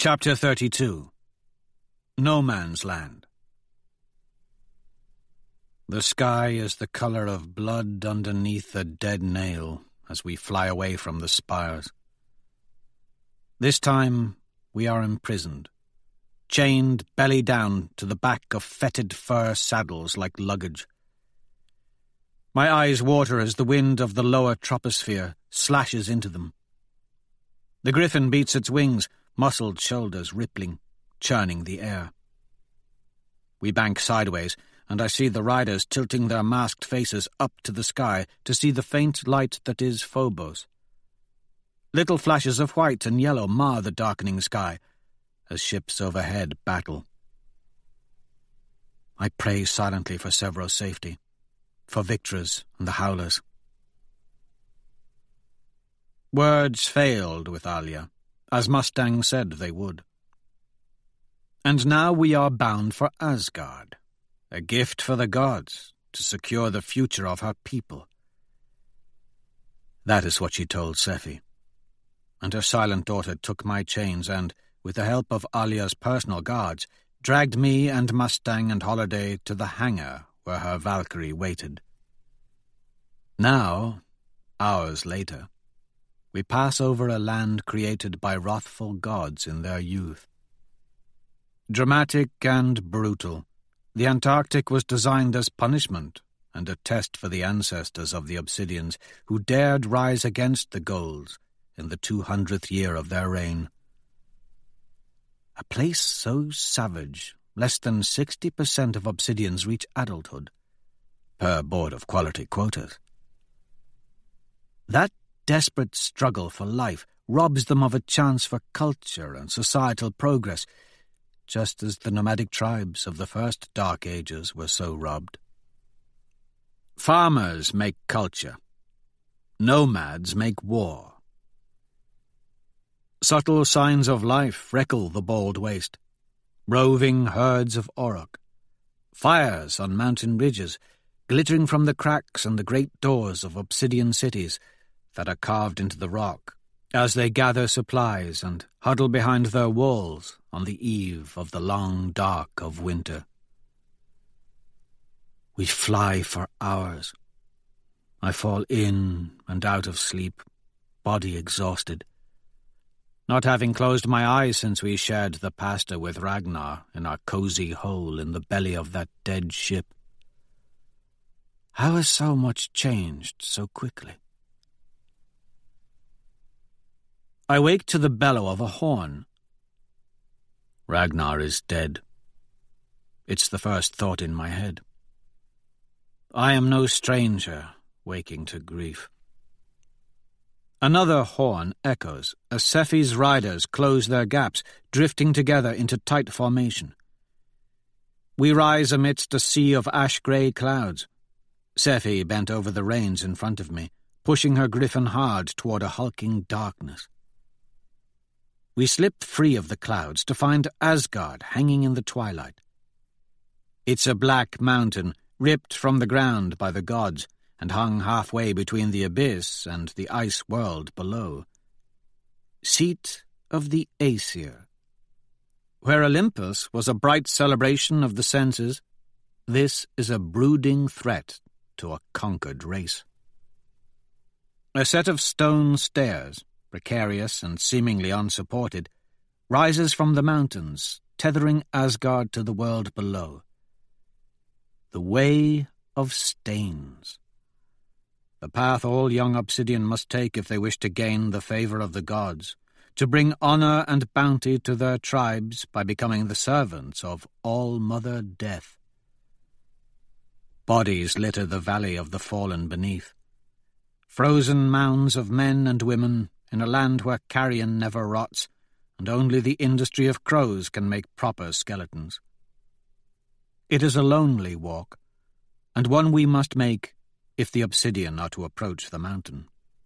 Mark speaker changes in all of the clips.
Speaker 1: Chapter 32. No Man's Land. The sky is the colour of blood underneath a dead nail as we fly away from the spires. This time we are imprisoned, chained belly down to the back of fetid fur saddles like luggage. My eyes water as the wind of the lower troposphere slashes into them. The griffin beats its wings, muscled shoulders rippling, churning the air. We bank sideways, and I see the riders tilting their masked faces up to the sky to see the faint light that is Phobos. Little flashes of white and yellow mar the darkening sky as ships overhead battle. I pray silently for Sevro's safety, for Victra's and the Howlers. Words failed with Alia, as Mustang said they would. And now we are bound for Asgard, a gift for the gods to secure the future of her people. That is what she told Sephi. And her silent daughter took my chains and, with the help of Alia's personal guards, dragged me and Mustang and Holiday to the hangar where her Valkyrie waited. Now, hours later, we pass over a land created by wrathful gods in their youth. Dramatic and brutal, the Antarctic was designed as punishment and a test for the ancestors of the Obsidians who dared rise against the Golds in the 200th year of their reign. A place so savage, less than 60% of Obsidians reach adulthood, per Board of Quality quotas. That desperate struggle for life robs them of a chance for culture and societal progress, just as the nomadic tribes of the first Dark Ages were so robbed. Farmers make culture. Nomads make war. Subtle signs of life freckle the bald waste. Roving herds of auroch. Fires on mountain ridges, glittering from the cracks and the great doors of obsidian cities that are carved into the rock as they gather supplies and huddle behind their walls on the eve of the long dark of winter. We fly for hours. I fall in and out of sleep, body exhausted. Not having closed my eyes since we shared the pasta with Ragnar in our cozy hole in the belly of that dead ship. How has so much changed so quickly? I wake to the bellow of a horn. Ragnar is dead. It's the first thought in my head. I am no stranger, waking to grief. Another horn echoes as Sephi's riders close their gaps, drifting together into tight formation. We rise amidst a sea of ash-grey clouds. Sephi bent over the reins in front of me, pushing her griffin hard toward a hulking darkness. We slip free of the clouds to find Asgard hanging in the twilight. It's a black mountain, ripped from the ground by the gods, and hung halfway between the abyss and the ice world below. Seat of the Aesir. Where Olympus was a bright celebration of the senses, this is a brooding threat to a conquered race. A set of stone stairs, precarious and seemingly unsupported, rises from the mountains, tethering Asgard to the world below. The Way of Stains. The path all young Obsidian must take if they wish to gain the favour of the gods, to bring honour and bounty to their tribes by becoming the servants of All-Mother Death. Bodies litter the valley of the fallen beneath. Frozen mounds of men and women in a land where carrion never rots, and only the industry of crows can make proper skeletons. It is a lonely walk, and one we must make if the Obsidian are to approach the mountain.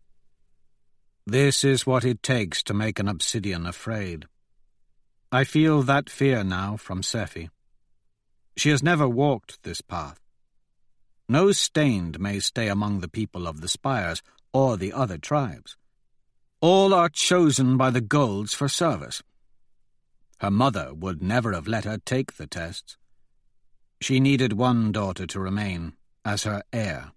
Speaker 1: This is what it takes to make an Obsidian afraid. I feel that fear now from Sephi. She has never walked this path. No Stained may stay among the people of the spires or the other tribes. All are chosen by the Golds for service. Her mother would never have let her take the tests. She needed one daughter to remain, as her heir.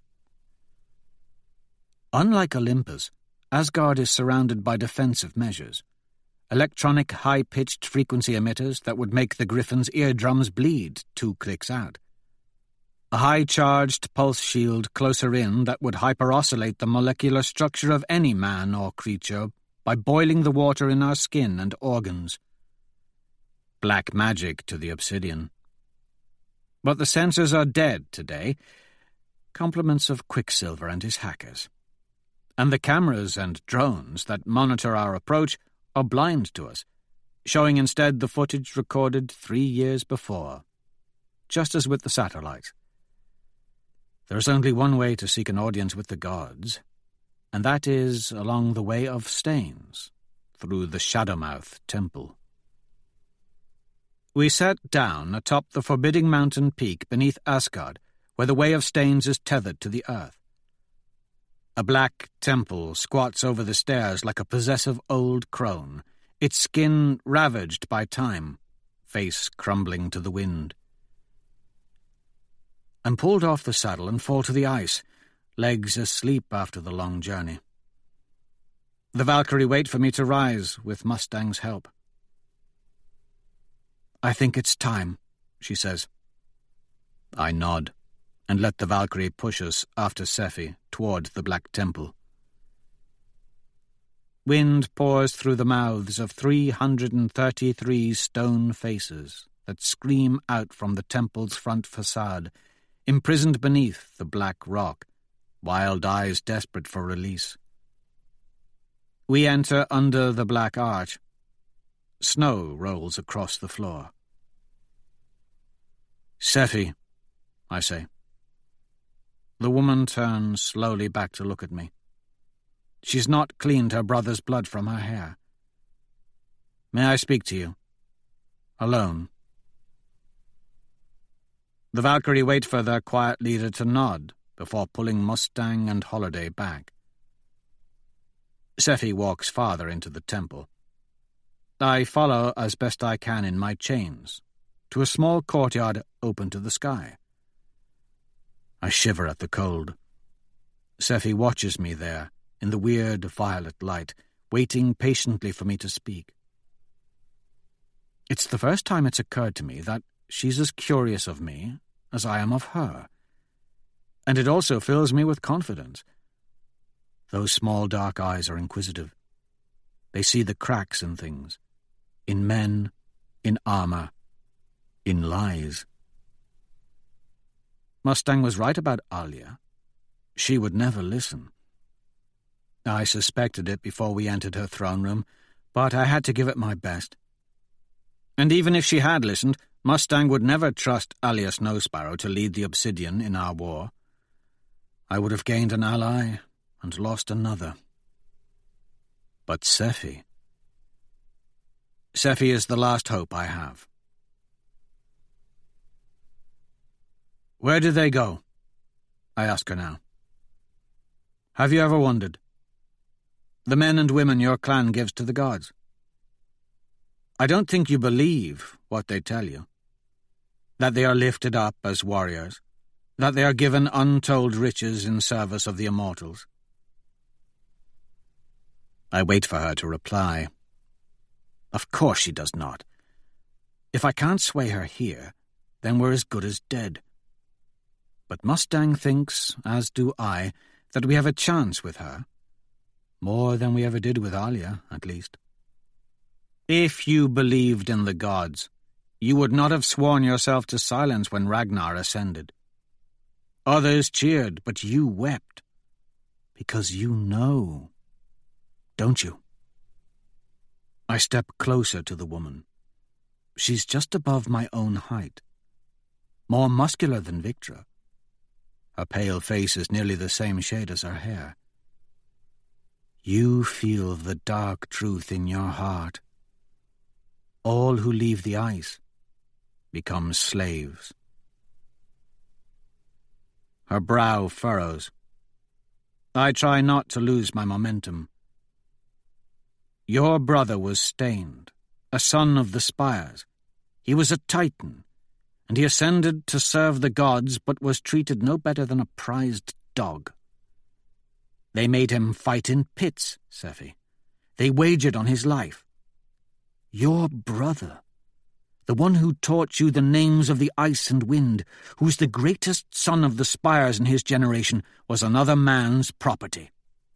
Speaker 1: Unlike Olympus, Asgard is surrounded by defensive measures. Electronic high-pitched frequency emitters that would make the Griffin's eardrums bleed 2 clicks out. A high-charged pulse shield closer in that would hyperoscillate the molecular structure of any man or creature by boiling the water in our skin and organs. Black magic to the obsidian. But the sensors are dead today, compliments of Quicksilver and his hackers. And the cameras and drones that monitor our approach are blind to us, showing instead the footage recorded 3 years before, just as with the satellites. There is only one way to seek an audience with the gods, and that is along the Way of Stains, through the Shadowmouth Temple. We sat down atop the forbidding mountain peak beneath Asgard, where the Way of Stains is tethered to the earth. A black temple squats over the stairs like a possessive old crone, its skin ravaged by time, face crumbling to the wind. I'm pulled off the saddle and fall to the ice, legs asleep after the long journey. The Valkyrie wait for me to rise with Mustang's help. "I think it's time," she says. I nod and let the Valkyrie push us after Sephi toward the Black Temple. Wind pours through the mouths of 333 stone faces that scream out from the temple's front facade, imprisoned beneath the black rock, wild eyes desperate for release. We enter under the black arch. Snow rolls across the floor. "Sephi," I say. The woman turns slowly back to look at me. She's not cleaned her brother's blood from her hair. "May I speak to you? Alone?" The Valkyrie wait for their quiet leader to nod before pulling Mustang and Holiday back. Sephi walks farther into the temple. I follow as best I can in my chains, to a small courtyard open to the sky. I shiver at the cold. Sephi watches me there, in the weird violet light, waiting patiently for me to speak. It's the first time it's occurred to me that she's as curious of me as I am of her, and it also fills me with confidence. Those small dark eyes are inquisitive. They see the cracks in things, in men, in armor, in lies. Mustang was right about Alia. She would never listen. I suspected it before we entered her throne room, but I had to give it my best. And even if she had listened, Mustang would never trust Alia Snowsparrow to lead the Obsidian in our war. I would have gained an ally and lost another. But Sephi is the last hope I have. "Where do they go?" I ask her now. "Have you ever wondered? The men and women your clan gives to the gods. I don't think you believe what they tell you. That they are lifted up as warriors. That they are given untold riches in service of the immortals." I wait for her to reply. Of course she does not. If I can't sway her here, then we're as good as dead. But Mustang thinks, as do I, that we have a chance with her. More than we ever did with Alia, at least. If you believed in the gods, you would not have sworn yourself to silence when Ragnar ascended. Others cheered, but you wept. Because you know. Don't you? I step closer to the woman. She's just above my own height. More muscular than Victra. Her pale face is nearly the same shade as her hair. You feel the dark truth in your heart. All who leave the ice become slaves. Her brow furrows. I try not to lose my momentum. Your brother was stained, a son of the spires. He was a Titan, and he ascended to serve the gods, but was treated no better than a prized dog. They made him fight in pits, Sephi. They wagered on his life. Your brother, the one who taught you the names of the ice and wind, who was the greatest son of the spires in his generation, was another man's property.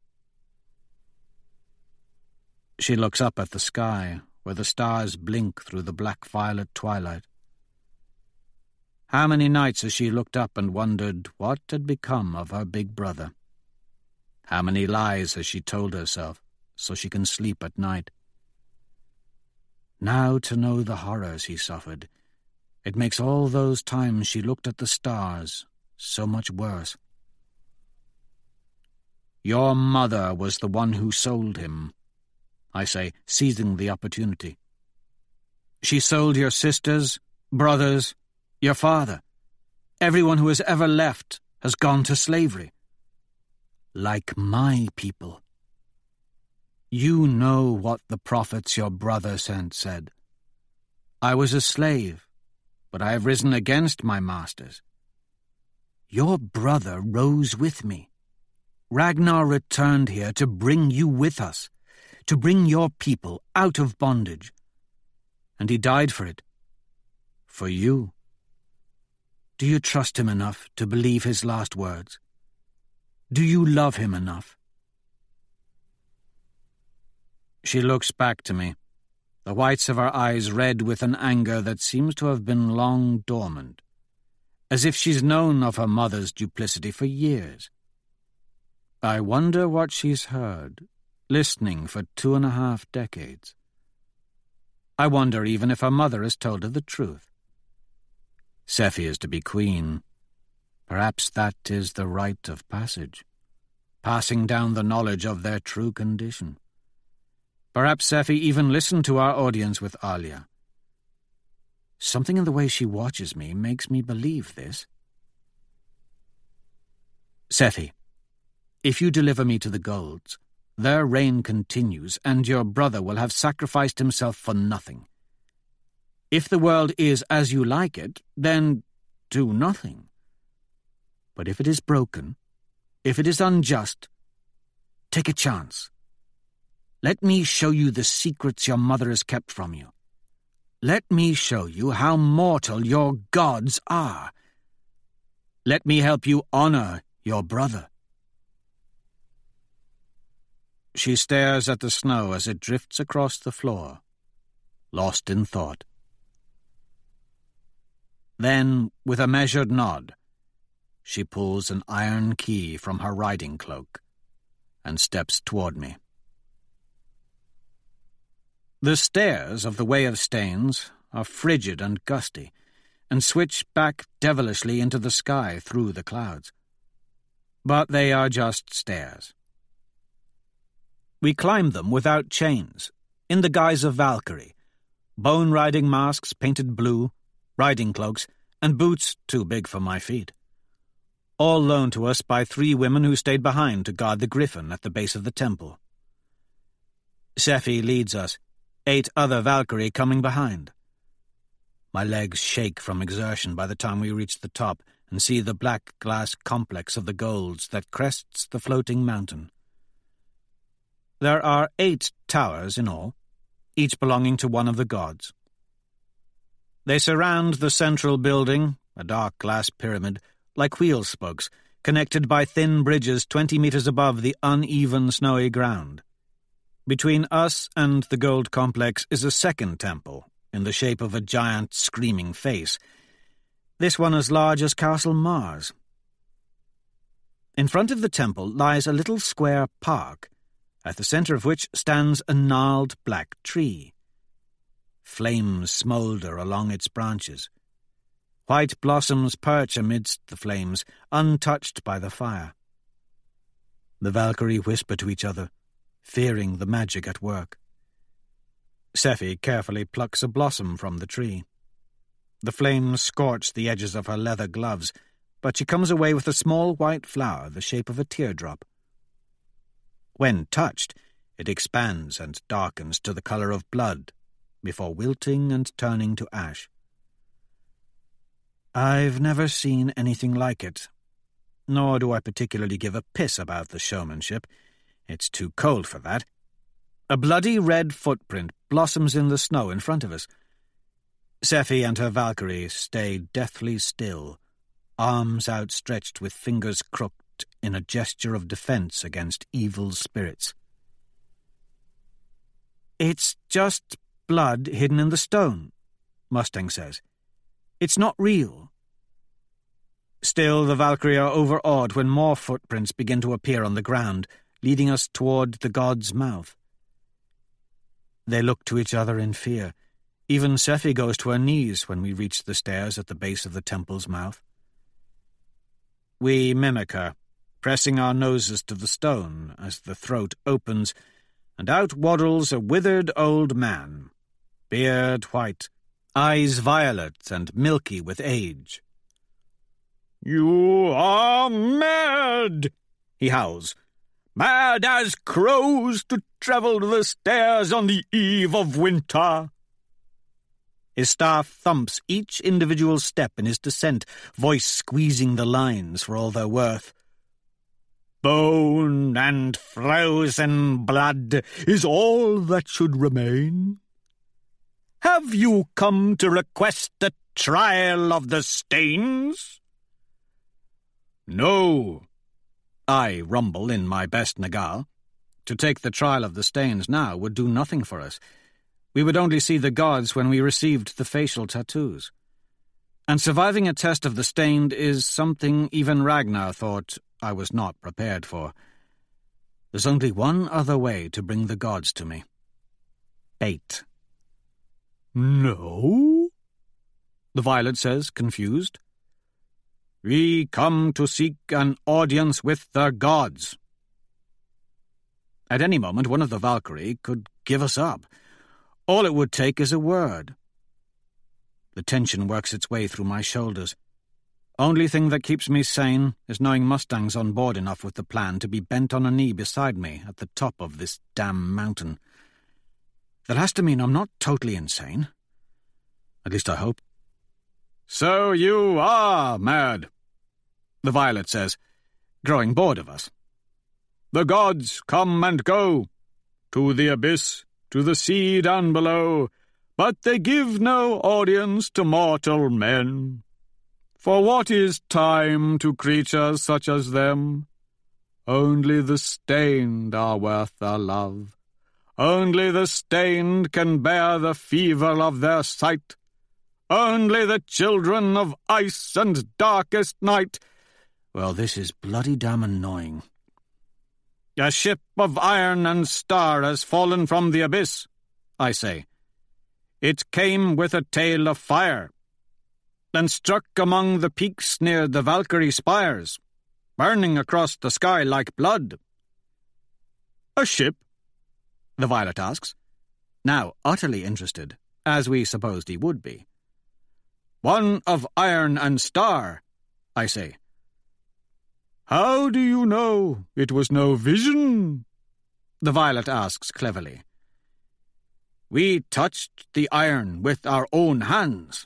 Speaker 1: She looks up at the sky, where the stars blink through the black-violet twilight. How many nights has she looked up and wondered what had become of her big brother? How many lies has she told herself so she can sleep at night? Now to know the horrors he suffered, it makes all those times she looked at the stars so much worse. Your mother was the one who sold him, I say, seizing the opportunity. She sold your sisters, brothers, your father. Everyone who has ever left has gone to slavery. Like my people. You know what the prophets your brother sent said. I was a slave, but I have risen against my masters. Your brother rose with me. Ragnar returned here to bring you with us, to bring your people out of bondage. And he died for it. For you. Do you trust him enough to believe his last words? Do you love him enough? She looks back to me, the whites of her eyes red with an anger that seems to have been long dormant, as if she's known of her mother's duplicity for years. I wonder what she's heard, listening for 2.5 decades. I wonder even if her mother has told her the truth. Sephi is to be queen. Perhaps that is the rite of passage, passing down the knowledge of their true condition. Perhaps Sephi even listened to our audience with Alia. Something in the way she watches me makes me believe this. Sephi, if you deliver me to the Golds, their reign continues, and your brother will have sacrificed himself for nothing. If the world is as you like it, then do nothing. But if it is broken, if it is unjust, take a chance. Let me show you the secrets your mother has kept from you. Let me show you how mortal your gods are. Let me help you honor your brother. She stares at the snow as it drifts across the floor, lost in thought. Then, with a measured nod, she pulls an iron key from her riding cloak and steps toward me. The stairs of the Way of Stains are frigid and gusty, and switch back devilishly into the sky through the clouds. But they are just stairs. We climb them without chains, in the guise of Valkyrie, bone-riding masks painted blue, riding cloaks, and boots too big for my feet. All loaned to us by 3 women who stayed behind to guard the griffin at the base of the temple. Sephi leads us, 8 other Valkyrie coming behind. My legs shake from exertion by the time we reach the top and see the black glass complex of the Golds that crests the floating mountain. There are 8 towers in all, each belonging to one of the gods. They surround the central building, a dark glass pyramid, like wheel spokes, connected by thin bridges 20 meters above the uneven snowy ground. Between us and the gold complex is a second temple, in the shape of a giant screaming face, this one as large as Castle Mars. In front of the temple lies a little square park, at the center of which stands a gnarled black tree. Flames smolder along its branches. White blossoms perch amidst the flames, untouched by the fire. The Valkyrie whisper to each other, fearing the magic at work. Sephi carefully plucks a blossom from the tree. The flames scorch the edges of her leather gloves, but she comes away with a small white flower the shape of a teardrop. When touched, it expands and darkens to the color of blood, before wilting and turning to ash. I've never seen anything like it, nor do I particularly give a piss about the showmanship. It's too cold for that. A bloody red footprint blossoms in the snow in front of us. Sephi and her Valkyrie stay deathly still, arms outstretched with fingers crooked in a gesture of defense against evil spirits. "It's just blood hidden in the stone," Mustang says. "It's not real." Still, the Valkyrie are overawed when more footprints begin to appear on the ground, leading us toward the god's mouth. They look to each other in fear. Even Sephi goes to her knees when we reach the stairs at the base of the temple's mouth. We mimic her, pressing our noses to the stone as the throat opens, and out waddles a withered old man, beard white, eyes violet and milky with age. "You are mad," he howls. "Mad as crows to travel the stairs on the eve of winter." His staff thumps each individual step in his descent, voice squeezing the lines for all their worth. "Bone and frozen blood is all that should remain. Have you come to request a trial of the stains?" "No," I rumble in my best Nagal. To take the trial of the stains now would do nothing for us. We would only see the gods when we received the facial tattoos. And surviving a test of the stained is something even Ragnar thought I was not prepared for. There's only one other way to bring the gods to me. Bait. "No?" the Violet says, confused. "We come to seek an audience with the gods." At any moment, one of the Valkyrie could give us up. All it would take is a word. The tension works its way through my shoulders. Only thing that keeps me sane is knowing Mustang's on board enough with the plan to be bent on a knee beside me at the top of this damn mountain. That has to mean I'm not totally insane. At least I hope. "So you are mad," the Violet says, growing bored of us. "The gods come and go, to the abyss, to the sea down below, but they give no audience to mortal men. For what is time to creatures such as them? Only the stained are worth our love. Only the stained can bear the fever of their sight. Only the children of ice and darkest night." Well, this is bloody damn annoying. "A ship of iron and star has fallen from the abyss," I say. "It came with a tail of fire, and struck among the peaks near the Valkyrie spires, burning across the sky like blood." "A ship?" the Violet asks, now utterly interested, as we supposed he would be. "One of iron and star," I say. "How do you know it was no vision?" the Violet asks cleverly. "We touched the iron with our own hands."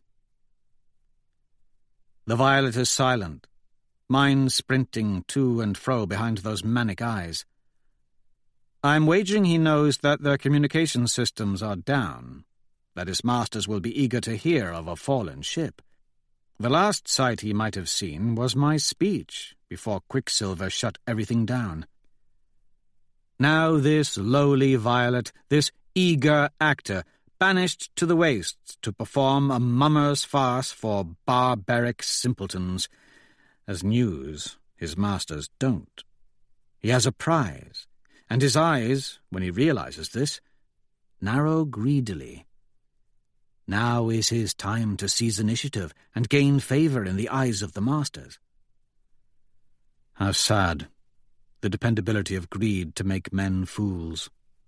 Speaker 1: The Violet is silent, mind sprinting to and fro behind those manic eyes. I'm wagering he knows that their communication systems are down, that his masters will be eager to hear of a fallen ship. The last sight he might have seen was my speech before Quicksilver shut everything down. Now this lowly Violet, this eager actor, banished to the wastes to perform a mummer's farce for barbaric simpletons, as news his masters don't. He has a prize, and his eyes, when he realizes this, narrow greedily. Now is his time to seize initiative and gain favor in the eyes of the masters. How sad, the dependability of greed to make men fools.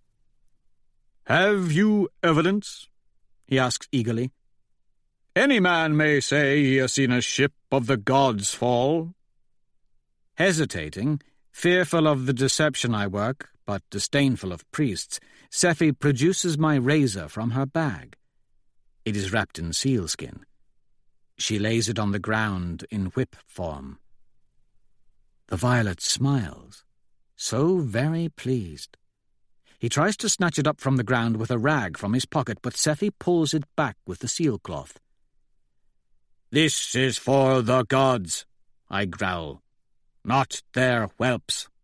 Speaker 1: "Have you evidence?" he asks eagerly. "Any man may say he has seen a ship of the gods fall." Hesitating, fearful of the deception I work, but disdainful of priests, Sephi produces my razor from her bag. It is wrapped in sealskin. She lays it on the ground in whip form. The violet smiles, so very pleased. He tries to snatch it up from the ground with a rag from his pocket, but Sephi pulls it back with the sealcloth. "This is for the gods," I growl, "not their whelps."